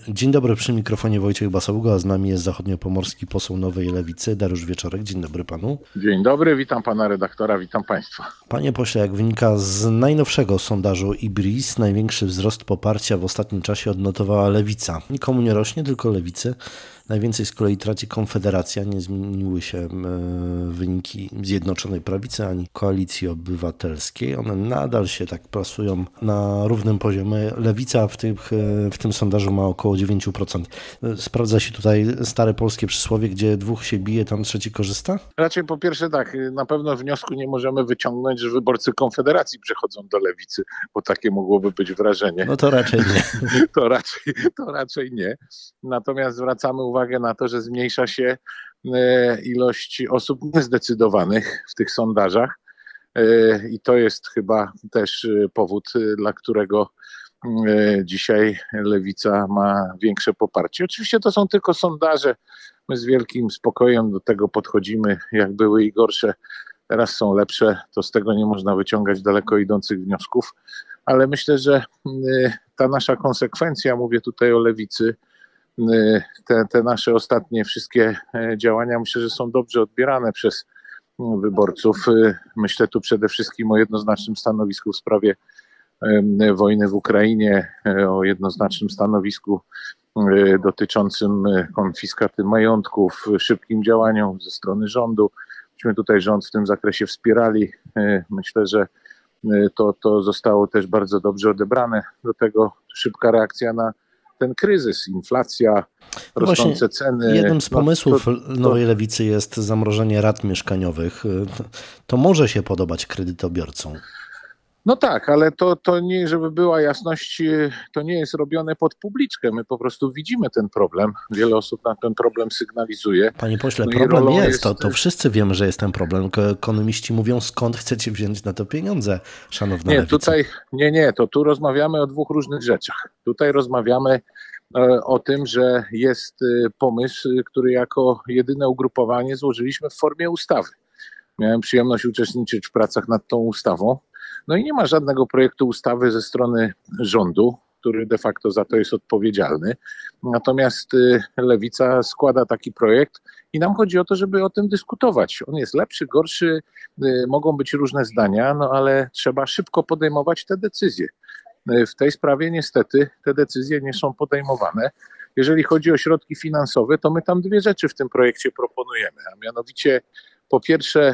Dzień dobry, przy mikrofonie Wojciech Basaługa, a z nami jest zachodniopomorski poseł Nowej Lewicy Dariusz Wieczorek. Dzień dobry panu. Dzień dobry, witam pana redaktora, witam państwa. Panie pośle, jak wynika z najnowszego sondażu IBRIS, największy wzrost poparcia w ostatnim czasie odnotowała Lewica. Nikomu nie rośnie, tylko Lewicy. Najwięcej z kolei traci Konfederacja. Nie zmieniły się wyniki Zjednoczonej Prawicy ani Koalicji Obywatelskiej. One nadal się tak plasują na równym poziomie. Lewica w tym sondażu ma około 9%. Sprawdza się tutaj stare polskie przysłowie, gdzie dwóch się bije, tam trzeci korzysta? Raczej po pierwsze tak, na pewno wniosku nie możemy wyciągnąć, że wyborcy Konfederacji przechodzą do Lewicy, bo takie mogłoby być wrażenie. No to raczej nie. To raczej nie. Natomiast zwracamy uwagę na to, że zmniejsza się ilość osób niezdecydowanych w tych sondażach i to jest chyba też powód, dla którego dzisiaj Lewica ma większe poparcie. Oczywiście to są tylko sondaże. My z wielkim spokojem do tego podchodzimy, jak były i gorsze. Teraz są lepsze, to z tego nie można wyciągać daleko idących wniosków, ale myślę, że ta nasza konsekwencja, mówię tutaj o Lewicy, te nasze ostatnie wszystkie działania, myślę, że są dobrze odbierane przez wyborców. Myślę tu przede wszystkim o jednoznacznym stanowisku w sprawie wojny w Ukrainie, o jednoznacznym stanowisku dotyczącym konfiskaty majątków, szybkim działaniom ze strony rządu. Myśmy tutaj rząd w tym zakresie wspierali. Myślę, że to zostało też bardzo dobrze odebrane. Do tego szybka reakcja na ten kryzys, inflacja, rosnące ceny. Jednym z pomysłów Nowej Lewicy jest zamrożenie rat mieszkaniowych. To może się podobać kredytobiorcom. No tak, ale to nie, żeby była jasność, to nie jest robione pod publiczkę. My po prostu widzimy ten problem. Wiele osób na ten problem sygnalizuje. Panie pośle, problem jest. To wszyscy wiemy, że jest ten problem. Ekonomiści mówią, skąd chcecie wziąć na to pieniądze, szanowna Lewica? Tu rozmawiamy o dwóch różnych rzeczach. Tutaj rozmawiamy o tym, że jest pomysł, który jako jedyne ugrupowanie złożyliśmy w formie ustawy. Miałem przyjemność uczestniczyć w pracach nad tą ustawą. No i nie ma żadnego projektu ustawy ze strony rządu, który de facto za to jest odpowiedzialny. Natomiast Lewica składa taki projekt i nam chodzi o to, żeby o tym dyskutować. On jest lepszy, gorszy, mogą być różne zdania, no ale trzeba szybko podejmować te decyzje. W tej sprawie niestety te decyzje nie są podejmowane. Jeżeli chodzi o środki finansowe, to my tam dwie rzeczy w tym projekcie proponujemy, a mianowicie po pierwsze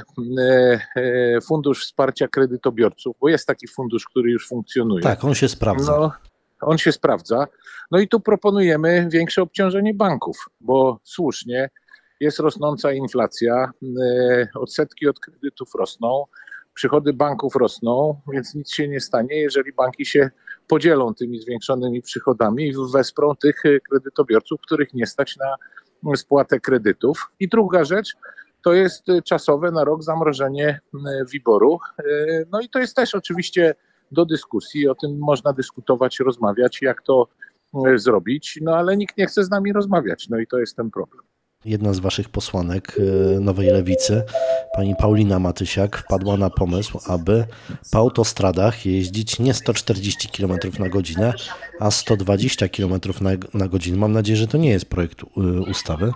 fundusz wsparcia kredytobiorców, bo jest taki fundusz, który już funkcjonuje. Tak, on się sprawdza. No, on się sprawdza. No i tu proponujemy większe obciążenie banków, bo słusznie jest rosnąca inflacja, odsetki od kredytów rosną, przychody banków rosną, więc nic się nie stanie, jeżeli banki się podzielą tymi zwiększonymi przychodami i wesprą tych kredytobiorców, których nie stać na spłatę kredytów. I druga rzecz, to jest czasowe na rok zamrożenie WIBOR-u. No i to jest też oczywiście do dyskusji, o tym można dyskutować, rozmawiać, jak to zrobić, no ale nikt nie chce z nami rozmawiać, no i to jest ten problem. Jedna z waszych posłanek Nowej Lewicy, pani Paulina Matysiak, wpadła na pomysł, aby po autostradach jeździć nie 140 km na godzinę, a 120 km na godzinę. Mam nadzieję, że to nie jest projekt ustawy.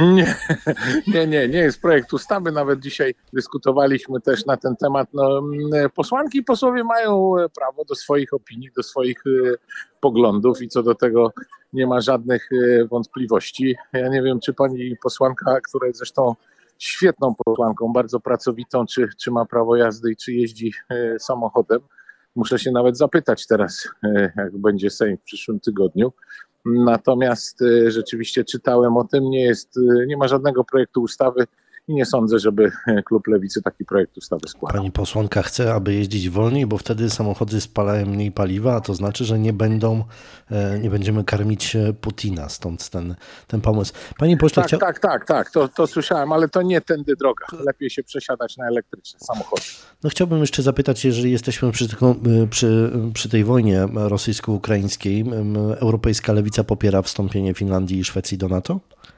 Nie jest projekt ustawy. Nawet dzisiaj dyskutowaliśmy też na ten temat. No, posłanki i posłowie mają prawo do swoich opinii, do swoich poglądów i co do tego nie ma żadnych wątpliwości. Ja nie wiem, czy pani posłanka, która jest zresztą świetną posłanką, bardzo pracowitą, czy ma prawo jazdy i czy jeździ samochodem. Muszę się nawet zapytać teraz, jak będzie Sejm w przyszłym tygodniu. Natomiast rzeczywiście czytałem o tym, nie ma żadnego projektu ustawy i nie sądzę, żeby klub Lewicy taki projekt ustawy składał. Pani posłanka chce, aby jeździć wolniej, bo wtedy samochody spalają mniej paliwa, a to znaczy, że nie będziemy karmić Putina, stąd ten pomysł. Panie pośle, Tak, to słyszałem, ale to nie tędy droga. Lepiej się przesiadać na elektryczne samochody. No chciałbym jeszcze zapytać, jeżeli jesteśmy przy tej wojnie rosyjsko-ukraińskiej, Europejska Lewica popiera wstąpienie Finlandii i Szwecji do NATO?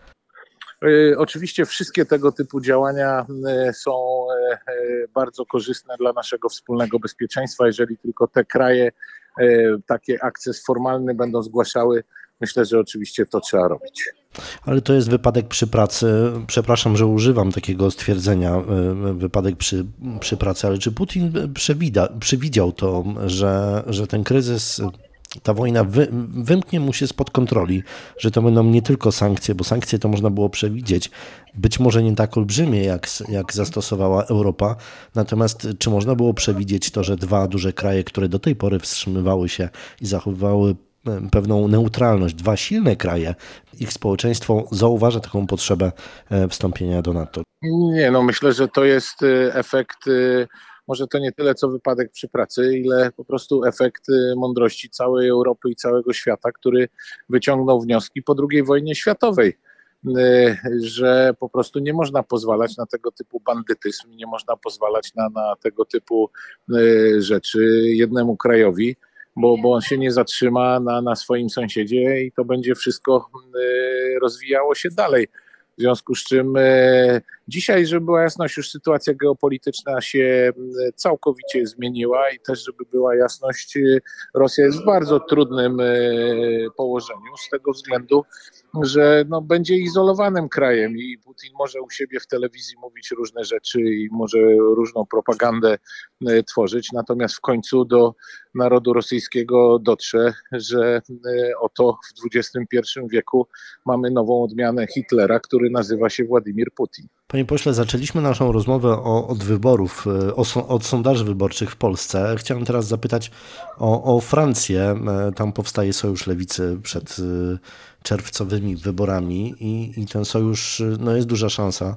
Oczywiście wszystkie tego typu działania są bardzo korzystne dla naszego wspólnego bezpieczeństwa, jeżeli tylko te kraje takie akces formalny będą zgłaszały myślę, że oczywiście to trzeba robić. Ale to jest wypadek przy pracy. Przepraszam, że używam takiego stwierdzenia, wypadek przy pracy, ale czy Putin przewidział to, że ten kryzys, ta wojna wymknie mu się spod kontroli, że to będą nie tylko sankcje, bo sankcje to można było przewidzieć, być może nie tak olbrzymie, jak zastosowała Europa, natomiast czy można było przewidzieć to, że dwa duże kraje, które do tej pory wstrzymywały się i zachowywały pewną neutralność, dwa silne kraje, ich społeczeństwo zauważa taką potrzebę wstąpienia do NATO? Nie, no myślę, że to jest efekt, może to nie tyle co wypadek przy pracy, ile po prostu efekt mądrości całej Europy i całego świata, który wyciągnął wnioski po II wojnie światowej, że po prostu nie można pozwalać na tego typu bandytyzm, nie można pozwalać na tego typu rzeczy jednemu krajowi, bo on się nie zatrzyma na swoim sąsiedzie i to będzie wszystko rozwijało się dalej. W związku z czym dzisiaj, żeby była jasność, już sytuacja geopolityczna się całkowicie zmieniła i też, żeby była jasność, Rosja jest w bardzo trudnym położeniu z tego względu, że no, będzie izolowanym krajem i Putin może u siebie w telewizji mówić różne rzeczy i może różną propagandę tworzyć, natomiast w końcu do narodu rosyjskiego dotrze, że oto w XXI wieku mamy nową odmianę Hitlera, który nazywa się Władimir Putin. Panie pośle, zaczęliśmy naszą rozmowę od wyborów, od sondaży wyborczych w Polsce. Chciałem teraz zapytać o Francję. Tam powstaje Sojusz Lewicy przed czerwcowymi wyborami i ten sojusz, no jest duża szansa,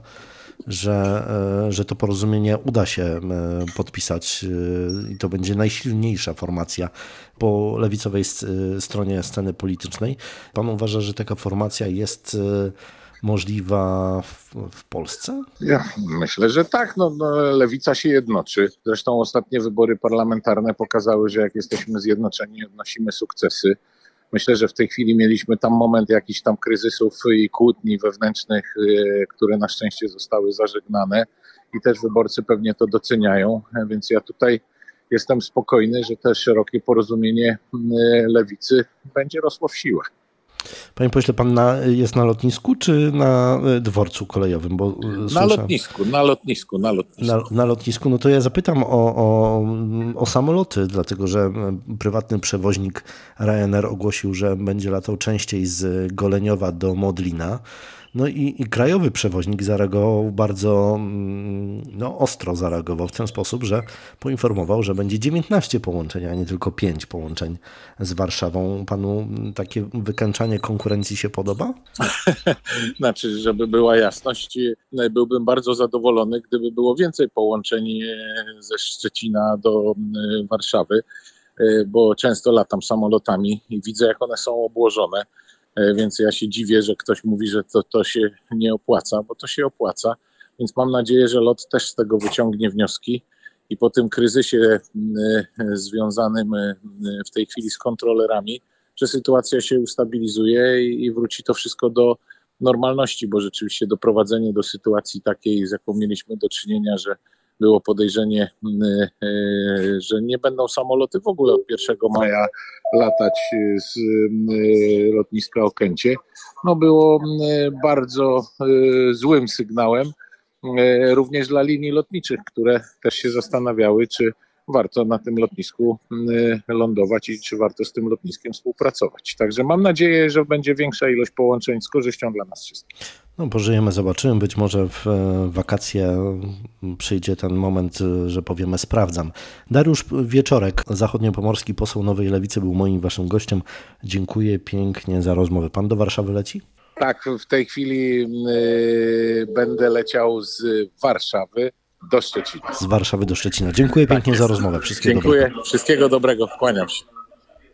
że to porozumienie uda się podpisać i to będzie najsilniejsza formacja po lewicowej stronie sceny politycznej. Pan uważa, że taka formacja jest możliwa w Polsce? Ja myślę, że tak. No, lewica się jednoczy. Zresztą ostatnie wybory parlamentarne pokazały, że jak jesteśmy zjednoczeni, odnosimy sukcesy. Myślę, że w tej chwili mieliśmy tam moment jakichś tam kryzysów i kłótni wewnętrznych, które na szczęście zostały zażegnane i też wyborcy pewnie to doceniają, więc ja tutaj jestem spokojny, że też szerokie porozumienie lewicy będzie rosło w siłę. Panie pośle, pan jest na lotnisku czy na dworcu kolejowym? Bo Na lotnisku. Na lotnisku, no to ja zapytam o samoloty, dlatego że prywatny przewoźnik Ryanair ogłosił, że będzie latał częściej z Goleniowa do Modlina. No i krajowy przewoźnik zareagował bardzo ostro zareagował w ten sposób, że poinformował, że będzie 19 połączeń, a nie tylko 5 połączeń z Warszawą. Panu takie wykańczanie konkurencji się podoba? Znaczy, żeby była jasność, byłbym bardzo zadowolony, gdyby było więcej połączeń ze Szczecina do Warszawy, bo często latam samolotami i widzę, jak one są obłożone. Więc ja się dziwię, że ktoś mówi, że to się nie opłaca, bo to się opłaca. Więc mam nadzieję, że LOT też z tego wyciągnie wnioski i po tym kryzysie związanym w tej chwili z kontrolerami, że sytuacja się ustabilizuje i wróci to wszystko do normalności, bo rzeczywiście doprowadzenie do sytuacji takiej, z jaką mieliśmy do czynienia, że było podejrzenie, że nie będą samoloty w ogóle od 1 maja latać z lotniska Okęcie, no było bardzo złym sygnałem również dla linii lotniczych, które też się zastanawiały, czy warto na tym lotnisku lądować i czy warto z tym lotniskiem współpracować. Także mam nadzieję, że będzie większa ilość połączeń z korzyścią dla nas wszystkich. No pożyjemy, zobaczymy. Być może w wakacje przyjdzie ten moment, że powiemy sprawdzam. Dariusz Wieczorek, zachodniopomorski poseł Nowej Lewicy, był moim waszym gościem. Dziękuję pięknie za rozmowę. Pan do Warszawy leci? Tak, w tej chwili będę leciał z Warszawy do Szczecina. Z Warszawy do Szczecina. Dziękuję pięknie za rozmowę. Wszystkiego Dziękuję, dobrego. wszystkiego dobrego, kłaniam się.